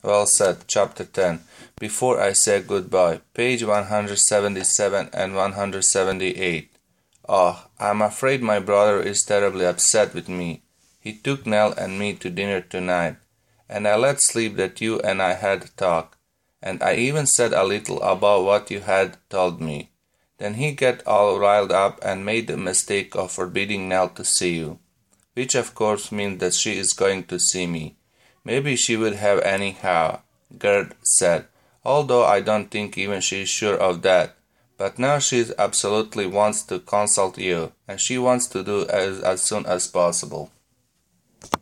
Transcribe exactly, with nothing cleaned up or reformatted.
Well said. Chapter ten. Before I Say Goodbye, page one hundred seventy-seven and one hundred seventy-eight. Oh, I'm afraid my brother is terribly upset with me. He took Nell and me to dinner tonight, and I let slip that you and I had a talk, and I even said a little about what you had told me. Then he got all riled up and made the mistake of forbidding Nell to see you, which of course means that she is going to see me. Maybe she would have anyhow, Gerd said, although I don't think even she is sure of that. But now she absolutely wants to consult you, and she wants to do as, as soon as possible.